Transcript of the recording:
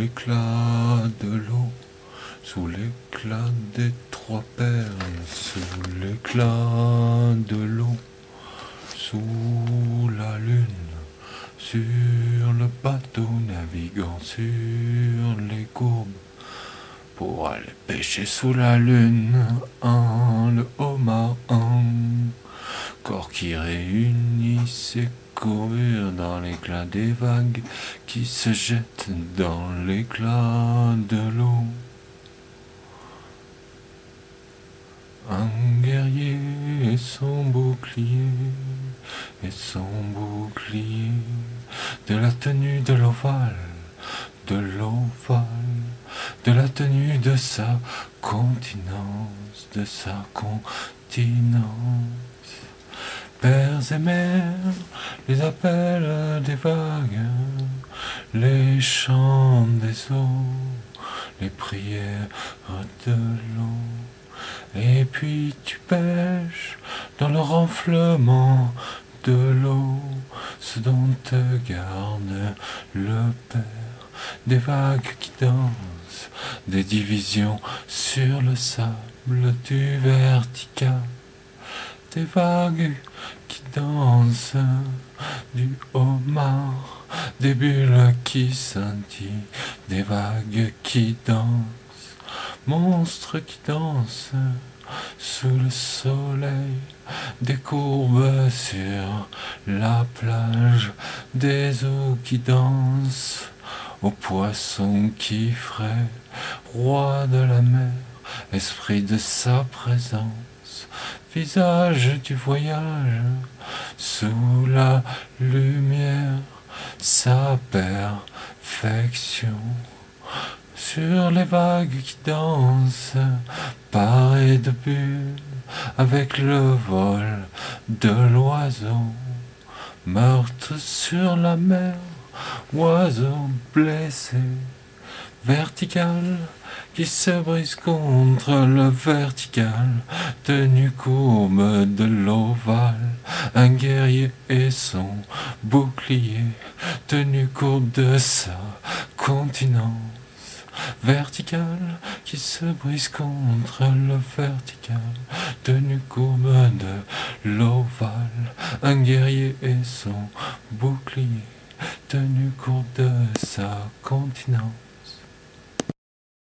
l'éclat de l'eau, sous l'éclat des trois perles, sous l'éclat de l'eau, sous la lune, sur le bateau naviguant sur les courbes, pour aller pêcher sous la lune, le homard, corps qui réunit ses courbures dans l'éclat des vagues qui se jettent dans l'éclat de l'eau. Un guerrier et son bouclier, de la tenue de l'ovale, de la tenue de sa continence, Pères et mères, les appels des vagues, les chants des eaux, les prières de l'eau. Et puis tu pêches dans le renflement de l'eau, ce dont te garde le Père. Des vagues qui dansent, des divisions sur le sable du vertical. Des vagues qui dansent, du homard, des bulles qui scintillent, des vagues qui dansent, monstres qui dansent sous le soleil, des courbes sur la plage, des eaux qui dansent, aux poissons qui fraient, roi de la mer, esprit de sa présence, visage du voyage, sous la lumière, sa perfection. Sur les vagues qui dansent, parées de bulles, avec le vol de l'oiseau, meurtre sur la mer, oiseau blessé, vertical, qui se brise contre le vertical, tenue courbe de l'ovale, un guerrier et son bouclier, tenue courbe de sa continence, vertical, qui se brise contre le vertical, tenue courbe de l'ovale, un guerrier et son bouclier, tenue courbe de sa continence.